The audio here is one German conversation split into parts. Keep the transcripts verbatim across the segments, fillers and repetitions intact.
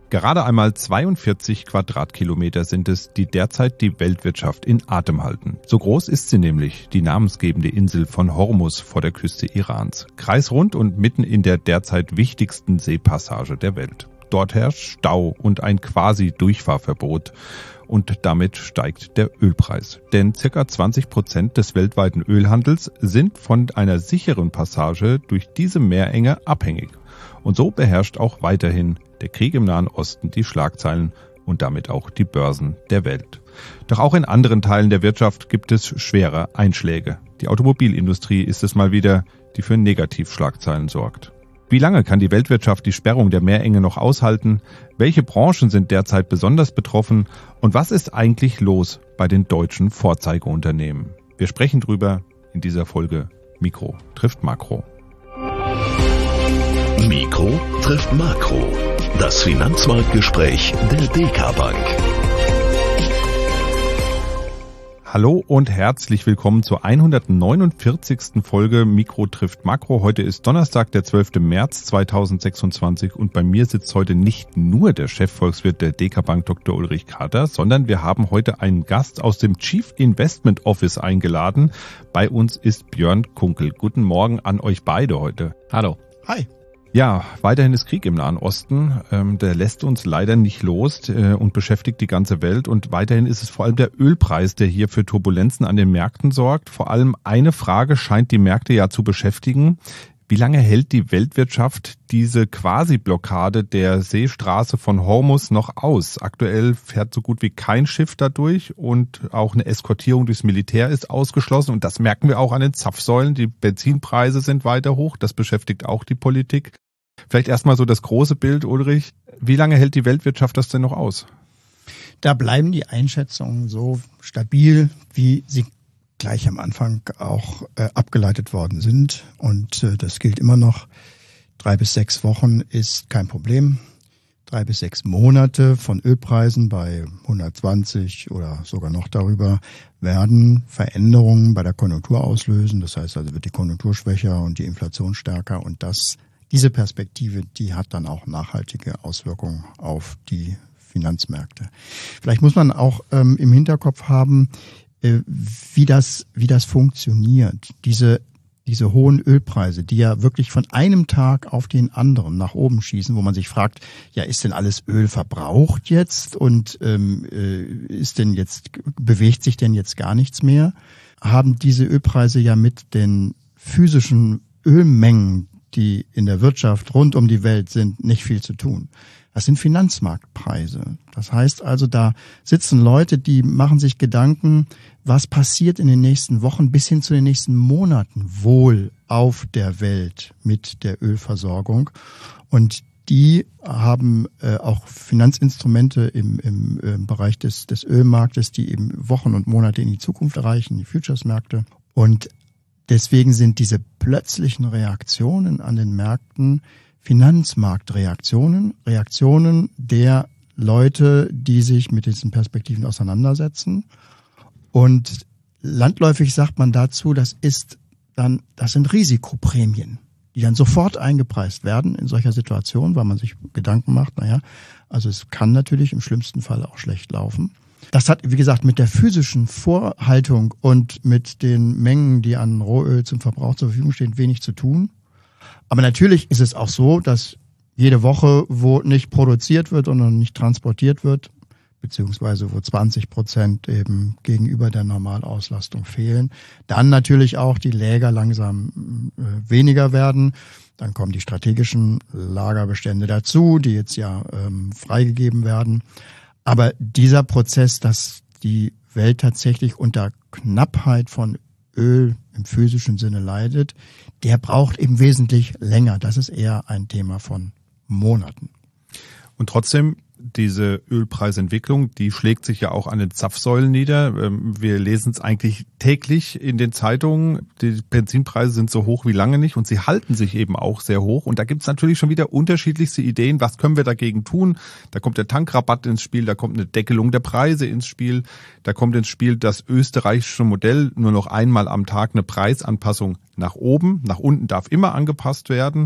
Gerade einmal zweiundvierzig Quadratkilometer sind es, die derzeit die Weltwirtschaft in Atem halten. So groß ist sie nämlich, die namensgebende Insel von Hormuz vor der Küste Irans. Kreisrund und mitten in der derzeit wichtigsten Seepassage der Welt. Dort herrscht Stau und ein Quasi-Durchfahrverbot. Und damit steigt der Ölpreis. Denn circa zwanzig Prozent des weltweiten Ölhandels sind von einer sicheren Passage durch diese Meerenge abhängig. Und so beherrscht auch weiterhin der Krieg im Nahen Osten die Schlagzeilen und damit auch die Börsen der Welt. Doch auch in anderen Teilen der Wirtschaft gibt es schwere Einschläge. Die Automobilindustrie ist es mal wieder, die für Negativschlagzeilen sorgt. Wie lange kann die Weltwirtschaft die Sperrung der Meerenge noch aushalten? Welche Branchen sind derzeit besonders betroffen? Und was ist eigentlich los bei den deutschen Vorzeigeunternehmen? Wir sprechen drüber in dieser Folge Mikro trifft Makro. Mikro trifft Makro. Das Finanzmarktgespräch der D K Bank. Hallo und herzlich willkommen zur hundertneunundvierzigsten Folge Mikro trifft Makro. Heute ist Donnerstag, der zwölfte März zweitausendsechsundzwanzig und bei mir sitzt heute nicht nur der Chefvolkswirt der D K Bank, Doktor Ulrich Kater, sondern wir haben heute einen Gast aus dem Chief Investment Office eingeladen. Bei uns ist Björn Kunkel. Guten Morgen an euch beide heute. Hallo. Hi. Ja, weiterhin ist Krieg im Nahen Osten. Ähm, der lässt uns leider nicht los äh, und beschäftigt die ganze Welt. Und weiterhin ist es vor allem der Ölpreis, der hier für Turbulenzen an den Märkten sorgt. Vor allem eine Frage scheint die Märkte ja zu beschäftigen. Wie lange hält die Weltwirtschaft diese Quasi-Blockade der Seestraße von Hormuz noch aus? Aktuell fährt so gut wie kein Schiff dadurch und auch eine Eskortierung durchs Militär ist ausgeschlossen. Und das merken wir auch an den Zapfsäulen. Die Benzinpreise sind weiter hoch. Das beschäftigt auch die Politik. Vielleicht erstmal so das große Bild, Ulrich. Wie lange hält die Weltwirtschaft das denn noch aus? Da bleiben die Einschätzungen so stabil, wie sie gleich am Anfang auch äh, abgeleitet worden sind. Und äh, das gilt immer noch. Drei bis sechs Wochen ist kein Problem. Drei bis sechs Monate von Ölpreisen bei hundertzwanzig oder sogar noch darüber werden Veränderungen bei der Konjunktur auslösen. Das heißt also, wird die Konjunktur schwächer und die Inflation stärker. Und das, diese Perspektive, die hat dann auch nachhaltige Auswirkungen auf die Finanzmärkte. Vielleicht muss man auch ähm, im Hinterkopf haben, wie das, wie das funktioniert. Diese, diese hohen Ölpreise, die ja wirklich von einem Tag auf den anderen nach oben schießen, wo man sich fragt, ja, ist denn alles Öl verbraucht jetzt und ähm, ist denn jetzt, bewegt sich denn jetzt gar nichts mehr? Haben diese Ölpreise ja mit den physischen Ölmengen, die in der Wirtschaft rund um die Welt sind, nicht viel zu tun. Das sind Finanzmarktpreise. Das heißt also, da sitzen Leute, die machen sich Gedanken, was passiert in den nächsten Wochen bis hin zu den nächsten Monaten wohl auf der Welt mit der Ölversorgung. Und die haben äh, auch Finanzinstrumente im, im, im Bereich des, des Ölmarktes, die eben Wochen und Monate in die Zukunft reichen, die Futuresmärkte. Und deswegen sind diese plötzlichen Reaktionen an den Märkten Finanzmarktreaktionen, Reaktionen der Leute, die sich mit diesen Perspektiven auseinandersetzen. Und landläufig sagt man dazu, das ist dann, das sind Risikoprämien, die dann sofort eingepreist werden in solcher Situation, weil man sich Gedanken macht, naja, also es kann natürlich im schlimmsten Fall auch schlecht laufen. Das hat, wie gesagt, mit der physischen Vorhaltung und mit den Mengen, die an Rohöl zum Verbrauch zur Verfügung stehen, wenig zu tun. Aber natürlich ist es auch so, dass jede Woche, wo nicht produziert wird und nicht transportiert wird, beziehungsweise wo zwanzig Prozent eben gegenüber der Normalauslastung fehlen, dann natürlich auch die Läger langsam äh, weniger werden. Dann kommen die strategischen Lagerbestände dazu, die jetzt ja ähm, freigegeben werden. Aber dieser Prozess, dass die Welt tatsächlich unter Knappheit von Öl im physischen Sinne leidet, der braucht eben wesentlich länger. Das ist eher ein Thema von Monaten. Und trotzdem, diese Ölpreisentwicklung, die schlägt sich ja auch an den Zapfsäulen nieder. Wir lesen es eigentlich täglich in den Zeitungen. Die Benzinpreise sind so hoch wie lange nicht und sie halten sich eben auch sehr hoch. Und da gibt es natürlich schon wieder unterschiedlichste Ideen. Was können wir dagegen tun? Da kommt der Tankrabatt ins Spiel, da kommt eine Deckelung der Preise ins Spiel, da kommt ins Spiel das österreichische Modell, nur noch einmal am Tag eine Preisanpassung nach oben. Nach unten darf immer angepasst werden.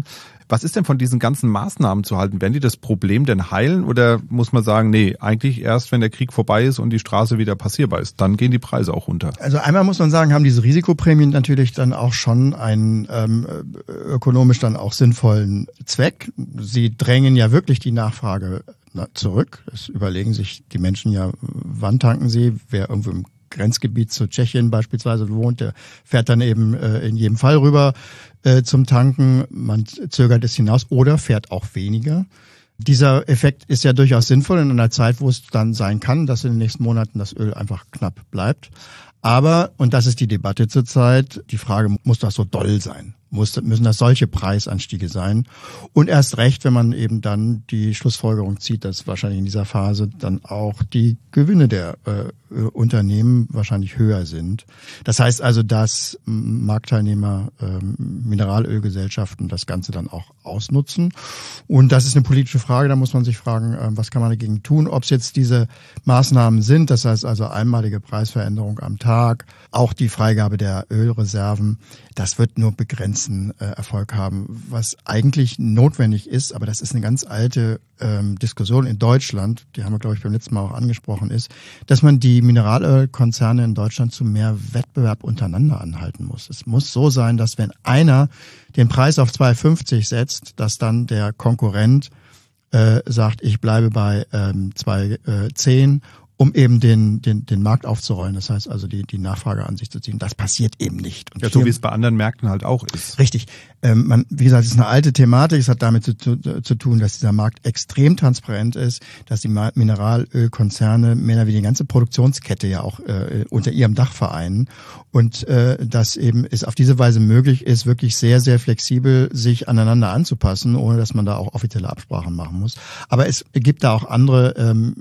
Was ist denn von diesen ganzen Maßnahmen zu halten? Werden die das Problem denn heilen oder muss man sagen, nee, eigentlich erst, wenn der Krieg vorbei ist und die Straße wieder passierbar ist, dann gehen die Preise auch runter? Also einmal muss man sagen, haben diese Risikoprämien natürlich dann auch schon einen ähm, ökonomisch dann auch sinnvollen Zweck. Sie drängen ja wirklich die Nachfrage zurück. Das überlegen sich die Menschen ja, wann tanken sie, wer irgendwo im Grenzgebiet zu Tschechien beispielsweise wohnt, der fährt dann eben äh, in jedem Fall rüber äh, zum Tanken. Man zögert es hinaus oder fährt auch weniger. Dieser Effekt ist ja durchaus sinnvoll in einer Zeit, wo es dann sein kann, dass in den nächsten Monaten das Öl einfach knapp bleibt. Aber, und das ist die Debatte zurzeit, die Frage, muss das so doll sein? Muss, müssen das solche Preisanstiege sein? Und erst recht, wenn man eben dann die Schlussfolgerung zieht, dass wahrscheinlich in dieser Phase dann auch die Gewinne der äh, Unternehmen wahrscheinlich höher sind. Das heißt also, dass Marktteilnehmer, äh, Mineralölgesellschaften das Ganze dann auch ausnutzen. Und das ist eine politische Frage, da muss man sich fragen, äh, was kann man dagegen tun? Ob es jetzt diese Maßnahmen sind, das heißt also einmalige Preisveränderung am Tag, auch die Freigabe der Ölreserven, das wird nur begrenzten äh, Erfolg haben. Was eigentlich notwendig ist, aber das ist eine ganz alte ähm, Diskussion in Deutschland, die haben wir, glaube ich, beim letzten Mal auch angesprochen, ist, dass man die Mineralölkonzerne in Deutschland zu mehr Wettbewerb untereinander anhalten muss. Es muss so sein, dass wenn einer den Preis auf zwei fünfzig setzt, dass dann der Konkurrent äh, sagt, ich bleibe bei ähm, zwei zehn, um eben den, den, den Markt aufzurollen. Das heißt also, die, die Nachfrage an sich zu ziehen. Das passiert eben nicht. Und ja, so wie es bei anderen Märkten halt auch ist. Richtig. Ähm, man, wie gesagt, es ist eine alte Thematik. Es hat damit zu, zu, zu tun, dass dieser Markt extrem transparent ist, dass die Mineralölkonzerne mehr oder weniger die ganze Produktionskette ja auch äh, unter ihrem Dach vereinen und äh, dass eben es auf diese Weise möglich ist, wirklich sehr, sehr flexibel sich aneinander anzupassen, ohne dass man da auch offizielle Absprachen machen muss. Aber es gibt da auch andere ähm,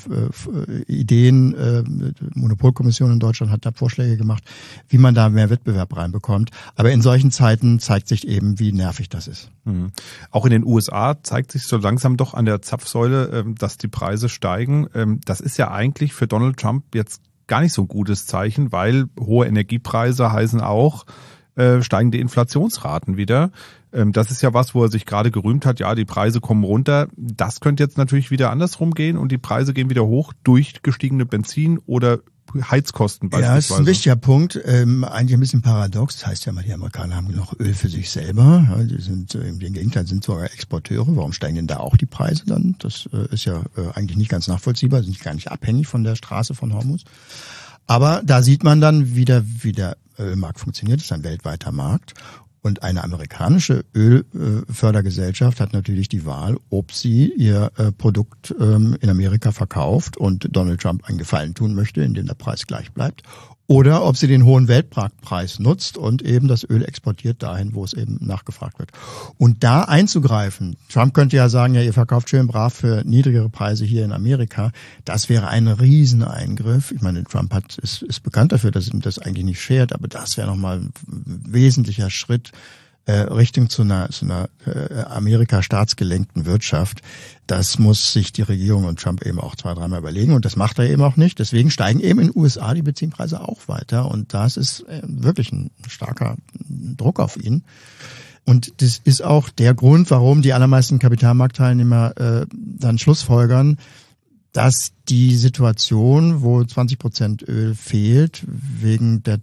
äh, Ideen. Äh, die Monopolkommission in Deutschland hat da Vorschläge gemacht, wie man da mehr Wettbewerb reinbekommt. Aber in solchen Zeiten zeigt sich eben, wie nervig das ist. Mhm. Auch in den U S A zeigt sich so langsam doch an der Zapfsäule, dass die Preise steigen. Das ist ja eigentlich für Donald Trump jetzt gar nicht so ein gutes Zeichen, weil hohe Energiepreise heißen auch äh, steigende Inflationsraten wieder. Ähm, das ist ja was, wo er sich gerade gerühmt hat, ja, die Preise kommen runter. Das könnte jetzt natürlich wieder andersrum gehen und die Preise gehen wieder hoch durch gestiegene Benzin- oder Heizkosten beispielsweise. Ja, das ist ein wichtiger Punkt. Ähm, eigentlich ein bisschen paradox. Das heißt ja mal, die Amerikaner haben genug Öl für sich selber. Ja, die sind äh, im Gegenteil sind sogar Exporteure. Warum steigen denn da auch die Preise dann? Das äh, ist ja äh, eigentlich nicht ganz nachvollziehbar. Sind gar nicht abhängig von der Straße von Hormuz. Aber da sieht man dann wieder, wie der Ölmarkt funktioniert. Das ist ein weltweiter Markt. Und eine amerikanische Ölfördergesellschaft hat natürlich die Wahl, ob sie ihr Produkt in Amerika verkauft und Donald Trump einen Gefallen tun möchte, indem der Preis gleich bleibt, oder ob sie den hohen Weltmarktpreis nutzt und eben das Öl exportiert dahin, wo es eben nachgefragt wird. Und da einzugreifen, Trump könnte ja sagen, ja, ihr verkauft schön brav für niedrigere Preise hier in Amerika, das wäre ein Rieseneingriff. Ich meine, Trump hat, ist, ist bekannt dafür, dass ihm das eigentlich nicht schert, aber das wäre nochmal ein wesentlicher Schritt äh, Richtung zu einer, zu einer äh, Amerika-staatsgelenkten Wirtschaft. Das muss sich die Regierung und Trump eben auch zwei, dreimal überlegen und das macht er eben auch nicht. Deswegen steigen eben in den U S A die Benzinpreise auch weiter und das ist äh, wirklich ein starker Druck auf ihn. Und das ist auch der Grund, warum die allermeisten Kapitalmarktteilnehmer äh, dann schlussfolgern, dass die Situation, wo zwanzig Prozent Öl fehlt, wegen der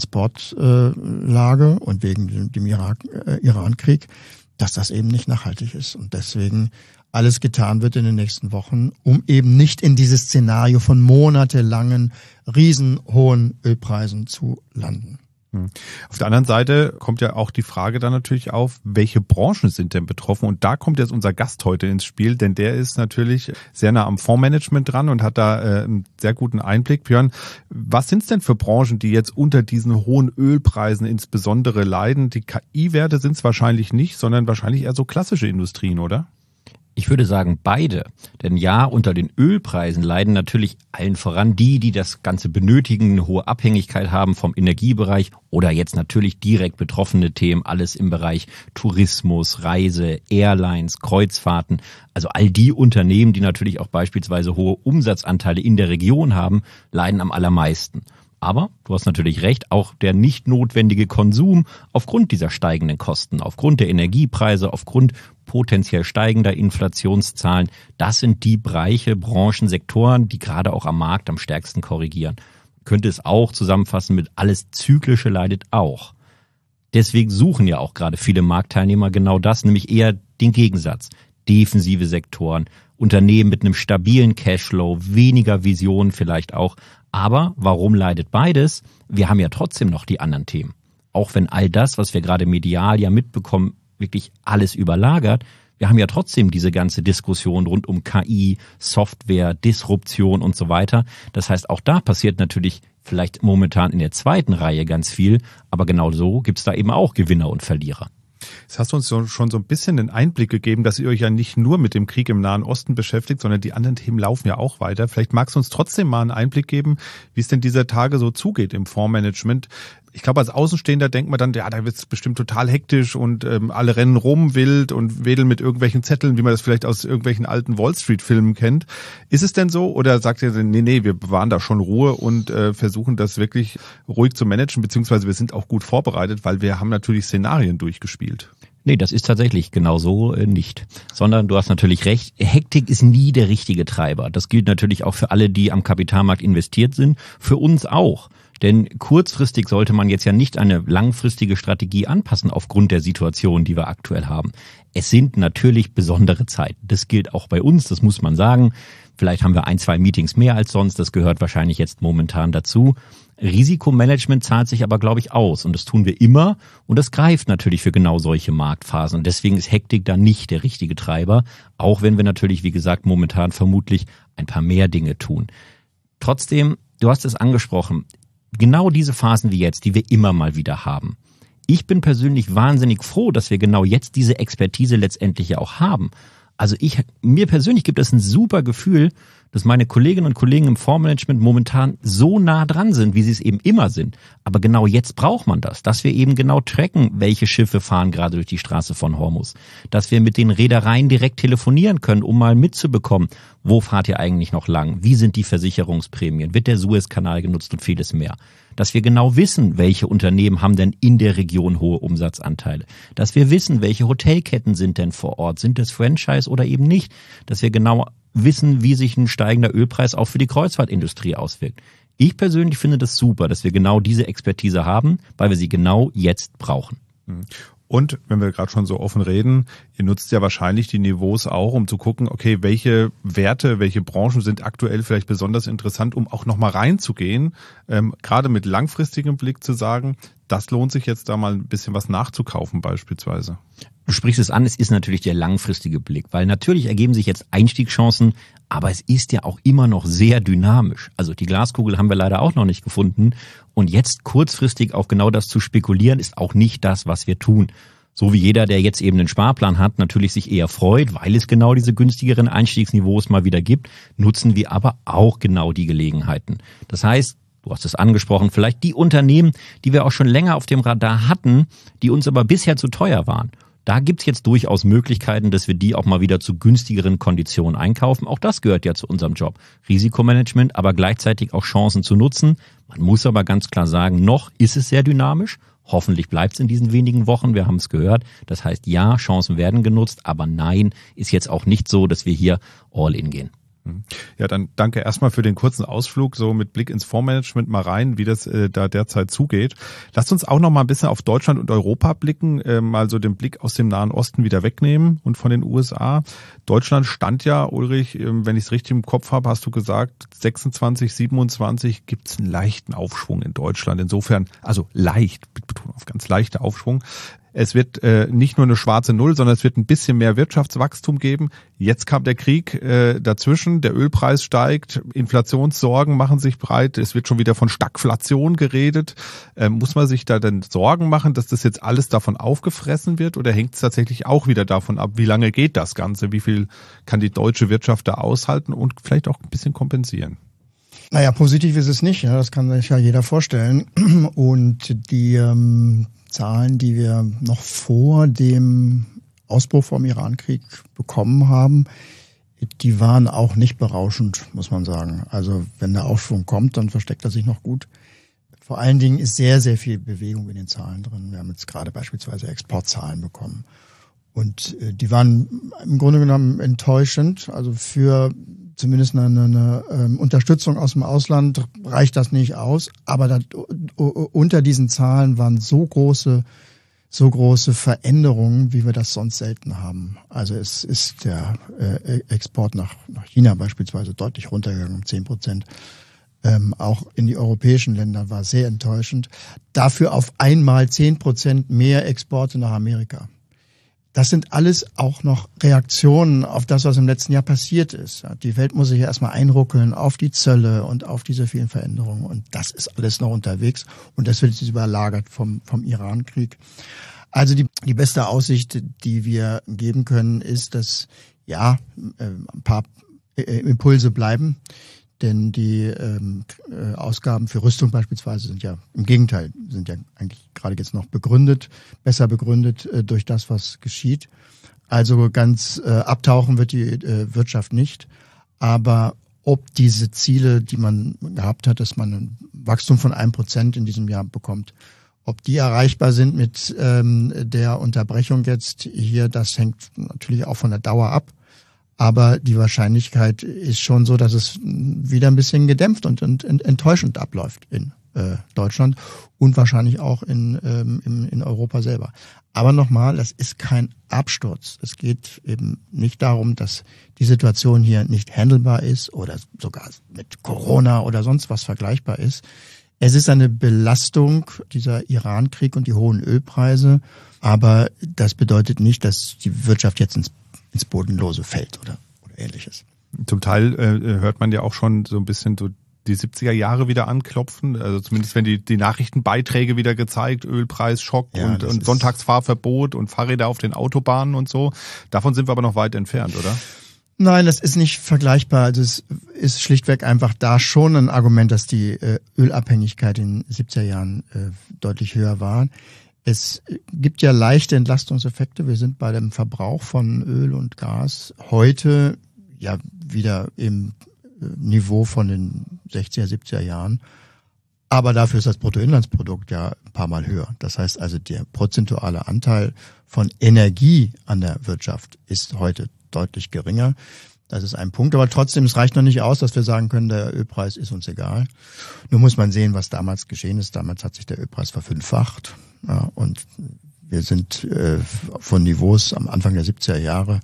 Transportlage und wegen dem Irak, äh, Iran-Krieg, dass das eben nicht nachhaltig ist. Und deswegen alles getan wird in den nächsten Wochen, um eben nicht in dieses Szenario von monatelangen, riesenhohen Ölpreisen zu landen. Auf der anderen Seite kommt ja auch die Frage dann natürlich auf, welche Branchen sind denn betroffen? Und da kommt jetzt unser Gast heute ins Spiel, denn der ist natürlich sehr nah am Fondsmanagement dran und hat da äh, einen sehr guten Einblick. Björn, was sind es denn für Branchen, die jetzt unter diesen hohen Ölpreisen insbesondere leiden? Die K I-Werte sind es wahrscheinlich nicht, sondern wahrscheinlich eher so klassische Industrien, oder? Ich würde sagen beide, denn ja, unter den Ölpreisen leiden natürlich allen voran die, die das Ganze benötigen, eine hohe Abhängigkeit haben vom Energiebereich oder jetzt natürlich direkt betroffene Themen, alles im Bereich Tourismus, Reise, Airlines, Kreuzfahrten, also all die Unternehmen, die natürlich auch beispielsweise hohe Umsatzanteile in der Region haben, leiden am allermeisten. Aber du hast natürlich recht, auch der nicht notwendige Konsum aufgrund dieser steigenden Kosten, aufgrund der Energiepreise, aufgrund potenziell steigender Inflationszahlen, das sind die Bereiche, Branchen, Sektoren, die gerade auch am Markt am stärksten korrigieren. Man könnte es auch zusammenfassen mit alles Zyklische leidet auch. Deswegen suchen ja auch gerade viele Marktteilnehmer genau das, nämlich eher den Gegensatz. Defensive Sektoren, Unternehmen mit einem stabilen Cashflow, weniger Visionen vielleicht auch. Aber warum leidet beides? Wir haben ja trotzdem noch die anderen Themen. Auch wenn all das, was wir gerade medial ja mitbekommen, wirklich alles überlagert, wir haben ja trotzdem diese ganze Diskussion rund um K I, Software, Disruption und so weiter. Das heißt, auch da passiert natürlich vielleicht momentan in der zweiten Reihe ganz viel, aber genau so gibt es da eben auch Gewinner und Verlierer. Jetzt hast du uns so, schon so ein bisschen den Einblick gegeben, dass ihr euch ja nicht nur mit dem Krieg im Nahen Osten beschäftigt, sondern die anderen Themen laufen ja auch weiter. Vielleicht magst du uns trotzdem mal einen Einblick geben, wie es denn dieser Tage so zugeht im Fondsmanagement. Ich glaube, als Außenstehender denkt man dann, ja, da wird es bestimmt total hektisch und ähm, alle rennen rum wild und wedeln mit irgendwelchen Zetteln, wie man das vielleicht aus irgendwelchen alten Wall-Street-Filmen kennt. Ist es denn so oder sagt ihr, nee, nee, wir bewahren da schon Ruhe und äh, versuchen das wirklich ruhig zu managen, beziehungsweise wir sind auch gut vorbereitet, weil wir haben natürlich Szenarien durchgespielt. Nee, das ist tatsächlich genau so äh, nicht. Sondern du hast natürlich recht, Hektik ist nie der richtige Treiber. Das gilt natürlich auch für alle, die am Kapitalmarkt investiert sind, für uns auch. Denn kurzfristig sollte man jetzt ja nicht eine langfristige Strategie anpassen aufgrund der Situation, die wir aktuell haben. Es sind natürlich besondere Zeiten. Das gilt auch bei uns, das muss man sagen. Vielleicht haben wir ein, zwei Meetings mehr als sonst. Das gehört wahrscheinlich jetzt momentan dazu. Risikomanagement zahlt sich aber, glaube ich, aus. Und das tun wir immer. Und das greift natürlich für genau solche Marktphasen. Und deswegen ist Hektik da nicht der richtige Treiber. Auch wenn wir natürlich, wie gesagt, momentan vermutlich ein paar mehr Dinge tun. Trotzdem, du hast es angesprochen, genau diese Phasen wie jetzt, die wir immer mal wieder haben. Ich bin persönlich wahnsinnig froh, dass wir genau jetzt diese Expertise letztendlich ja auch haben. Also ich, mir persönlich gibt es ein super Gefühl, dass meine Kolleginnen und Kollegen im Fondsmanagement momentan so nah dran sind, wie sie es eben immer sind. Aber genau jetzt braucht man das, dass wir eben genau tracken, welche Schiffe fahren gerade durch die Straße von Hormuz. Dass wir mit den Reedereien direkt telefonieren können, um mal mitzubekommen, wo fahrt ihr eigentlich noch lang? Wie sind die Versicherungsprämien? Wird der Suezkanal genutzt und vieles mehr? Dass wir genau wissen, welche Unternehmen haben denn in der Region hohe Umsatzanteile. Dass wir wissen, welche Hotelketten sind denn vor Ort. Sind das Franchise oder eben nicht? Dass wir genau wissen, wie sich ein steigender Ölpreis auch für die Kreuzfahrtindustrie auswirkt. Ich persönlich finde das super, dass wir genau diese Expertise haben, weil wir sie genau jetzt brauchen. Und wenn wir gerade schon so offen reden, ihr nutzt ja wahrscheinlich die Niveaus auch, um zu gucken, okay, welche Werte, welche Branchen sind aktuell vielleicht besonders interessant, um auch nochmal reinzugehen, ähm, gerade mit langfristigem Blick zu sagen, das lohnt sich jetzt da mal ein bisschen was nachzukaufen beispielsweise. Du sprichst es an, es ist natürlich der langfristige Blick, weil natürlich ergeben sich jetzt Einstiegschancen, aber es ist ja auch immer noch sehr dynamisch. Also die Glaskugel haben wir leider auch noch nicht gefunden und jetzt kurzfristig auf genau das zu spekulieren, ist auch nicht das, was wir tun. So wie jeder, der jetzt eben einen Sparplan hat, natürlich sich eher freut, weil es genau diese günstigeren Einstiegsniveaus mal wieder gibt, nutzen wir aber auch genau die Gelegenheiten. Das heißt, du hast es angesprochen, vielleicht die Unternehmen, die wir auch schon länger auf dem Radar hatten, die uns aber bisher zu teuer waren. Da gibt's jetzt durchaus Möglichkeiten, dass wir die auch mal wieder zu günstigeren Konditionen einkaufen. Auch das gehört ja zu unserem Job. Risikomanagement, aber gleichzeitig auch Chancen zu nutzen. Man muss aber ganz klar sagen, noch ist es sehr dynamisch. Hoffentlich bleibt's in diesen wenigen Wochen. Wir haben es gehört. Das heißt, ja, Chancen werden genutzt, aber nein, ist jetzt auch nicht so, dass wir hier all in gehen. Ja, dann danke erstmal für den kurzen Ausflug, so mit Blick ins Fondsmanagement mal rein, wie das äh, da derzeit zugeht. Lasst uns auch noch mal ein bisschen auf Deutschland und Europa blicken, äh, mal so den Blick aus dem Nahen Osten wieder wegnehmen und von den U S A. Deutschland stand ja, Ulrich, äh, wenn ich es richtig im Kopf habe, hast du gesagt, sechsundzwanzig, siebenundzwanzig gibt es einen leichten Aufschwung in Deutschland. Insofern, also leicht, mit Betonung auf ganz leichter Aufschwung. Es wird äh, nicht nur eine schwarze Null, sondern es wird ein bisschen mehr Wirtschaftswachstum geben. Jetzt kam der Krieg äh, dazwischen, der Ölpreis steigt, Inflationssorgen machen sich breit, es wird schon wieder von Stagflation geredet. Äh, muss man sich da denn Sorgen machen, dass das jetzt alles davon aufgefressen wird oder hängt es tatsächlich auch wieder davon ab, wie lange geht das Ganze, wie viel kann die deutsche Wirtschaft da aushalten und vielleicht auch ein bisschen kompensieren? Naja, positiv ist es nicht, ja, das kann sich ja jeder vorstellen. Und die ähm, Zahlen, die wir noch vor dem Ausbruch vom Irankrieg bekommen haben, die waren auch nicht berauschend, muss man sagen. Also wenn der Aufschwung kommt, dann versteckt er sich noch gut Vor allen Dingen ist sehr, sehr viel Bewegung in den Zahlen drin. Wir haben jetzt gerade beispielsweise Exportzahlen bekommen. Und äh, die waren im Grunde genommen enttäuschend. Also für zumindest eine, eine ähm, Unterstützung aus dem Ausland reicht das nicht aus. Aber da, unter diesen Zahlen waren so große, so große Veränderungen, wie wir das sonst selten haben. Also es ist der äh, Export nach, nach China beispielsweise deutlich runtergegangen um zehn Prozent. Ähm, auch in die europäischen Länder war sehr enttäuschend. Dafür auf einmal zehn Prozent mehr Exporte nach Amerika. Das sind alles auch noch Reaktionen auf das, was im letzten Jahr passiert ist. Die Welt muss sich ja erstmal einruckeln auf die Zölle und auf diese vielen Veränderungen. Und das ist alles noch unterwegs. Und das wird jetzt überlagert vom, vom Iran-Krieg. Also die, die beste Aussicht, die wir geben können, ist, dass ja ein paar Impulse bleiben. Denn die ähm, Ausgaben für Rüstung beispielsweise sind ja im Gegenteil, sind ja eigentlich gerade jetzt noch begründet, besser begründet äh, durch das, was geschieht. Also ganz äh, abtauchen wird die äh, Wirtschaft nicht. Aber ob diese Ziele, die man gehabt hat, dass man ein Wachstum von einem Prozent in diesem Jahr bekommt, ob die erreichbar sind mit ähm, der Unterbrechung jetzt hier, das hängt natürlich auch von der Dauer ab. Aber die Wahrscheinlichkeit ist schon so, dass es wieder ein bisschen gedämpft und, und enttäuschend abläuft in äh, Deutschland und wahrscheinlich auch in, ähm, in, in Europa selber. Aber nochmal, das ist kein Absturz. Es geht eben nicht darum, dass die Situation hier nicht handelbar ist oder sogar mit Corona oder sonst was vergleichbar ist. Es ist eine Belastung, dieser Iran-Krieg und die hohen Ölpreise. Aber das bedeutet nicht, dass die Wirtschaft jetzt ins ins Bodenlose fällt oder, oder ähnliches. Zum Teil äh, hört man ja auch schon so ein bisschen so die siebziger Jahre wieder anklopfen, also zumindest wenn die die Nachrichtenbeiträge wieder gezeigt, Ölpreisschock ja, und, und Sonntagsfahrverbot und Fahrräder auf den Autobahnen und so. Davon sind wir aber noch weit entfernt, oder? Nein, das ist nicht vergleichbar. Also es ist schlichtweg einfach da schon ein Argument, dass die äh, Ölabhängigkeit in den siebziger Jahren äh, deutlich höher war. Es gibt ja leichte Entlastungseffekte. Wir sind bei dem Verbrauch von Öl und Gas heute ja wieder im Niveau von den sechziger, siebziger Jahren. Aber dafür ist das Bruttoinlandsprodukt ja ein paar Mal höher. Das heißt also, der prozentuale Anteil von Energie an der Wirtschaft ist heute deutlich geringer. Das ist ein Punkt. Aber trotzdem, es reicht noch nicht aus, dass wir sagen können, der Ölpreis ist uns egal. Nur muss man sehen, was damals geschehen ist. Damals hat sich der Ölpreis verfünffacht. Ja, und wir sind äh, von Niveaus am Anfang der siebziger Jahre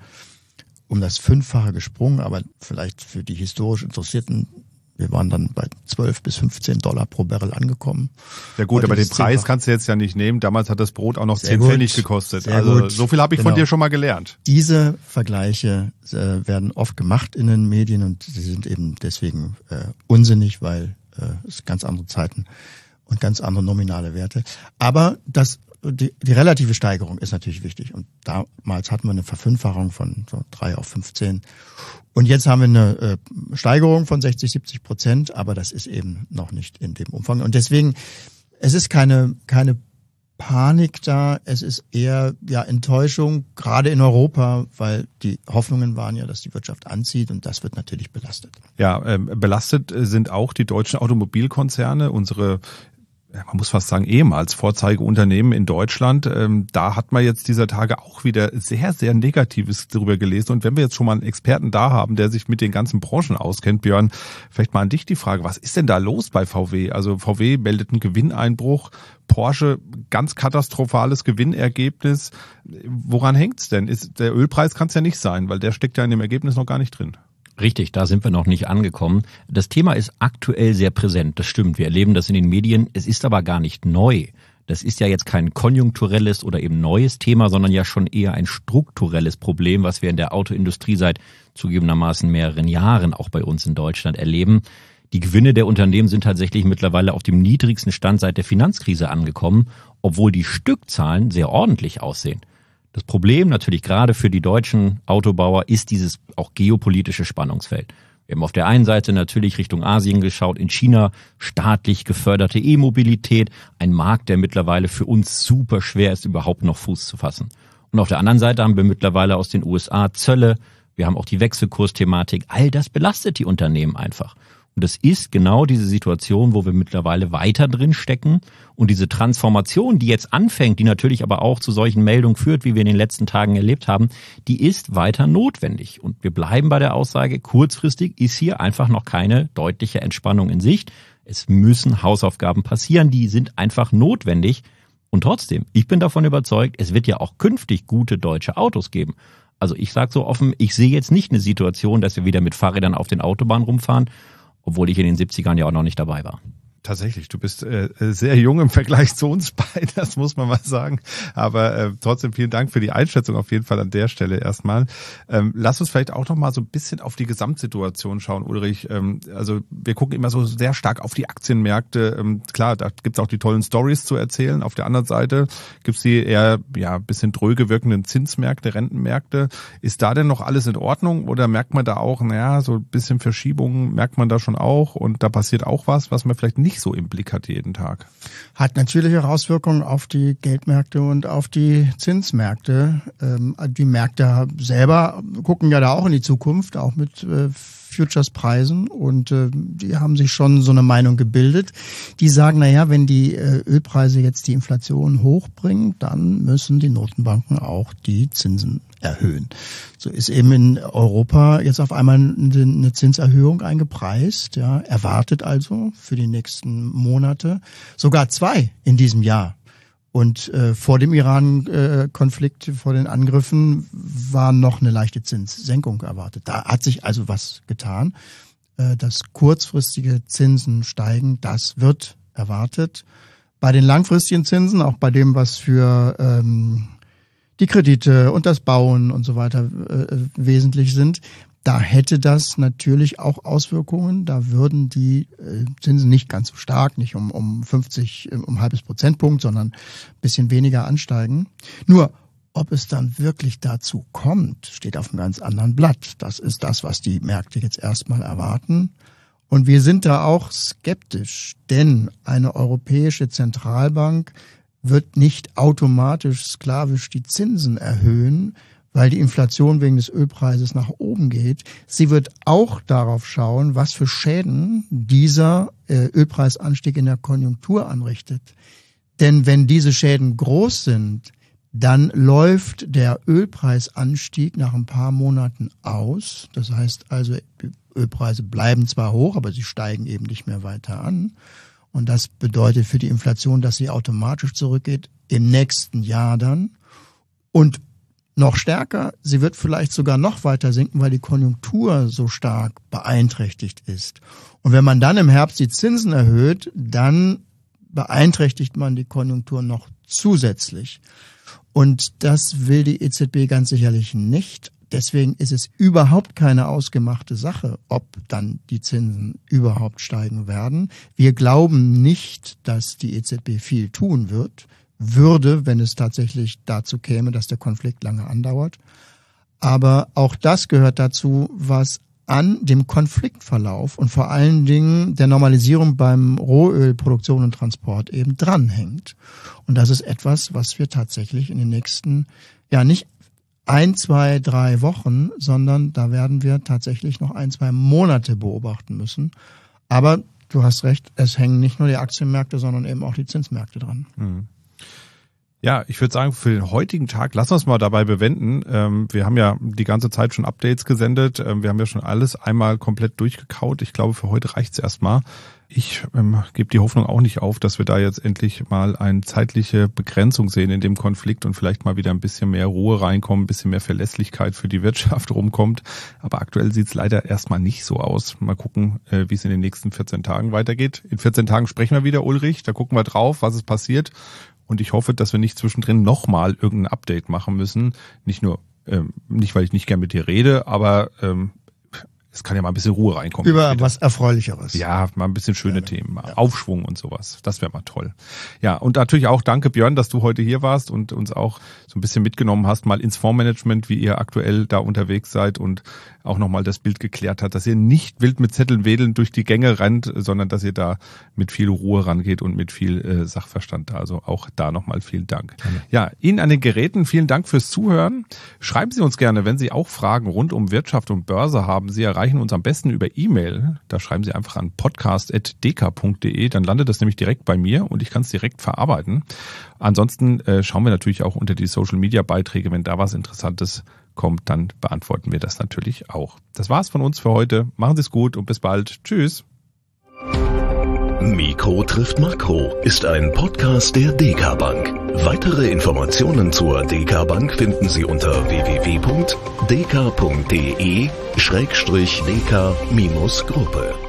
um das Fünffache gesprungen, aber vielleicht für die historisch Interessierten, wir waren dann bei zwölf bis fünfzehn Dollar pro Barrel angekommen. Ja gut, heute aber den Preis kannst du jetzt ja nicht nehmen. Damals hat das Brot auch noch zehn Pfennig gekostet. Sehr also gut. So viel habe ich genau. von dir schon mal gelernt. Diese Vergleiche äh, werden oft gemacht in den Medien und sie sind eben deswegen äh, unsinnig, weil äh, es ganz andere Zeiten und ganz andere nominale Werte. Aber das, die, die relative Steigerung ist natürlich wichtig. Und damals hatten wir eine Verfünffachung von so drei auf fünfzehn. Und jetzt haben wir eine äh, Steigerung von sechzig, siebzig Prozent, aber das ist eben noch nicht in dem Umfang. Und deswegen, es ist keine, keine Panik da, es ist eher ja Enttäuschung, gerade in Europa, weil die Hoffnungen waren ja, dass die Wirtschaft anzieht und das wird natürlich belastet. Ja, ähm, belastet sind auch die deutschen Automobilkonzerne, unsere man muss fast sagen, ehemals Vorzeigeunternehmen in Deutschland. Ähm, da hat man jetzt dieser Tage auch wieder sehr, sehr Negatives drüber gelesen. Und wenn wir jetzt schon mal einen Experten da haben, der sich mit den ganzen Branchen auskennt, Björn, vielleicht mal an dich die Frage, was ist denn da los bei V W? Also V W meldet einen Gewinneinbruch, Porsche ganz katastrophales Gewinnergebnis. Woran hängt's denn? Ist, der Ölpreis kann es ja nicht sein, weil der steckt ja in dem Ergebnis noch gar nicht drin. Richtig, da sind wir noch nicht angekommen. Das Thema ist aktuell sehr präsent, das stimmt. Wir erleben das in den Medien. Es ist aber gar nicht neu. Das ist ja jetzt kein konjunkturelles oder eben neues Thema, sondern ja schon eher ein strukturelles Problem, was wir in der Autoindustrie seit zugegebenermaßen mehreren Jahren auch bei uns in Deutschland erleben. Die Gewinne der Unternehmen sind tatsächlich mittlerweile auf dem niedrigsten Stand seit der Finanzkrise angekommen, obwohl die Stückzahlen sehr ordentlich aussehen. Das Problem natürlich gerade für die deutschen Autobauer ist dieses auch geopolitische Spannungsfeld. Wir haben auf der einen Seite natürlich Richtung Asien geschaut, in China staatlich geförderte E-Mobilität, ein Markt, der mittlerweile für uns super schwer ist, überhaupt noch Fuß zu fassen. Und auf der anderen Seite haben wir mittlerweile aus den U S A Zölle, wir haben auch die Wechselkursthematik, all das belastet die Unternehmen einfach. Und Und es ist genau diese Situation, wo wir mittlerweile weiter drin stecken. Und diese Transformation, die jetzt anfängt, die natürlich aber auch zu solchen Meldungen führt, wie wir in den letzten Tagen erlebt haben, die ist weiter notwendig. Und wir bleiben bei der Aussage, kurzfristig ist hier einfach noch keine deutliche Entspannung in Sicht. Es müssen Hausaufgaben passieren, die sind einfach notwendig. Und trotzdem, ich bin davon überzeugt, es wird ja auch künftig gute deutsche Autos geben. Also ich sage so offen, ich sehe jetzt nicht eine Situation, dass wir wieder mit Fahrrädern auf den Autobahnen rumfahren, obwohl ich in den siebzigern ja auch noch nicht dabei war. Tatsächlich, du bist äh, sehr jung im Vergleich zu uns beiden, das muss man mal sagen. Aber äh, trotzdem vielen Dank für die Einschätzung auf jeden Fall an der Stelle erstmal. Ähm, lass uns vielleicht auch noch mal so ein bisschen auf die Gesamtsituation schauen, Ulrich. Ähm, also wir gucken immer so sehr stark auf die Aktienmärkte. Ähm, klar, da gibt's auch die tollen Stories zu erzählen. Auf der anderen Seite gibt's die eher ja ein bisschen dröge wirkenden Zinsmärkte, Rentenmärkte. Ist da denn noch alles in Ordnung oder merkt man da auch, naja, so ein bisschen Verschiebungen merkt man da schon auch und da passiert auch was, was man vielleicht nicht so im Blick hat jeden Tag? Hat natürliche Auswirkungen auf die Geldmärkte und auf die Zinsmärkte. Ähm, die Märkte selber gucken ja da auch in die Zukunft, auch mit äh, Futures-Preisen und äh, die haben sich schon so eine Meinung gebildet. Die sagen, naja, wenn die äh, Ölpreise jetzt die Inflation hochbringen, dann müssen die Notenbanken auch die Zinsen erhöhen. So ist eben in Europa jetzt auf einmal eine Zinserhöhung eingepreist, ja, erwartet also für die nächsten Monate, sogar zwei in diesem Jahr. Und äh, vor dem Iran-Konflikt, äh, vor den Angriffen, war noch eine leichte Zinssenkung erwartet. Da hat sich also was getan. Äh, dass kurzfristige Zinsen steigen, das wird erwartet. Bei den langfristigen Zinsen, auch bei dem, was für ähm, die Kredite und das Bauen und so weiter äh, wesentlich sind, da hätte das natürlich auch Auswirkungen. Da würden die äh, Zinsen nicht ganz so stark, nicht um, um fünfzig, um ein halbes Prozentpunkt, sondern ein bisschen weniger ansteigen. Nur, ob es dann wirklich dazu kommt, steht auf einem ganz anderen Blatt. Das ist das, was die Märkte jetzt erstmal erwarten. Und wir sind da auch skeptisch, denn eine europäische Zentralbank wird nicht automatisch sklavisch die Zinsen erhöhen, weil die Inflation wegen des Ölpreises nach oben geht. Sie wird auch darauf schauen, was für Schäden dieser äh, Ölpreisanstieg in der Konjunktur anrichtet. Denn wenn diese Schäden groß sind, dann läuft der Ölpreisanstieg nach ein paar Monaten aus. Das heißt also, Ölpreise bleiben zwar hoch, aber sie steigen eben nicht mehr weiter an. Und das bedeutet für die Inflation, dass sie automatisch zurückgeht im nächsten Jahr dann. Und noch stärker, sie wird vielleicht sogar noch weiter sinken, weil die Konjunktur so stark beeinträchtigt ist. Und wenn man dann im Herbst die Zinsen erhöht, dann beeinträchtigt man die Konjunktur noch zusätzlich. Und das will die E Z B ganz sicherlich nicht. Deswegen ist es überhaupt keine ausgemachte Sache, ob dann die Zinsen überhaupt steigen werden. Wir glauben nicht, dass die E Z B viel tun wird, würde, wenn es tatsächlich dazu käme, dass der Konflikt lange andauert. Aber auch das gehört dazu, was an dem Konfliktverlauf und vor allen Dingen der Normalisierung beim Rohölproduktion und Transport eben dranhängt. Und das ist etwas, was wir tatsächlich in den nächsten, ja nicht ein, zwei, drei Wochen, sondern da werden wir tatsächlich noch ein, zwei Monate beobachten müssen. Aber du hast recht, es hängen nicht nur die Aktienmärkte, sondern eben auch die Zinsmärkte dran. Mhm. Ja, ich würde sagen, für den heutigen Tag, lass uns mal dabei bewenden. Ähm, wir haben ja die ganze Zeit schon Updates gesendet. Ähm, wir haben ja schon alles einmal komplett durchgekaut. Ich glaube, für heute reicht's erstmal. Ich ähm, gebe die Hoffnung auch nicht auf, dass wir da jetzt endlich mal eine zeitliche Begrenzung sehen in dem Konflikt und vielleicht mal wieder ein bisschen mehr Ruhe reinkommen, ein bisschen mehr Verlässlichkeit für die Wirtschaft rumkommt. Aber aktuell sieht's leider erstmal nicht so aus. Mal gucken, äh, wie es in den nächsten vierzehn Tagen weitergeht. In vierzehn Tagen sprechen wir wieder, Ulrich. Da gucken wir drauf, was ist passiert. Und ich hoffe, dass wir nicht zwischendrin nochmal irgendein Update machen müssen. Nicht nur, ähm, nicht weil ich nicht gern mit dir rede, aber ähm, es kann ja mal ein bisschen Ruhe reinkommen. Über was Erfreulicheres. Ja, mal ein bisschen schöne ja, Themen, mal ja. Aufschwung und sowas. Das wäre mal toll. Ja, und natürlich auch danke, Björn, dass du heute hier warst und uns auch so ein bisschen mitgenommen hast, mal ins Fondsmanagement, wie ihr aktuell da unterwegs seid und auch nochmal das Bild geklärt hat, dass ihr nicht wild mit Zetteln wedeln durch die Gänge rennt, sondern dass ihr da mit viel Ruhe rangeht und mit viel äh, Sachverstand. Also auch da nochmal vielen Dank. Ja. ja, Ihnen an den Geräten vielen Dank fürs Zuhören. Schreiben Sie uns gerne, wenn Sie auch Fragen rund um Wirtschaft und Börse haben. Sie erreichen erreichen uns am besten über E-Mail. Da schreiben Sie einfach an podcast at d k punkt d e. Dann landet das nämlich direkt bei mir und ich kann es direkt verarbeiten. Ansonsten äh, schauen wir natürlich auch unter die Social-Media-Beiträge. Wenn da was Interessantes kommt, dann beantworten wir das natürlich auch. Das war's von uns für heute. Machen Sie es gut und bis bald. Tschüss. Mikro trifft Makro ist ein Podcast der D K Bank. Weitere Informationen zur D K Bank finden Sie unter w w w punkt d k punkt d e schrägstrich d k Gruppe.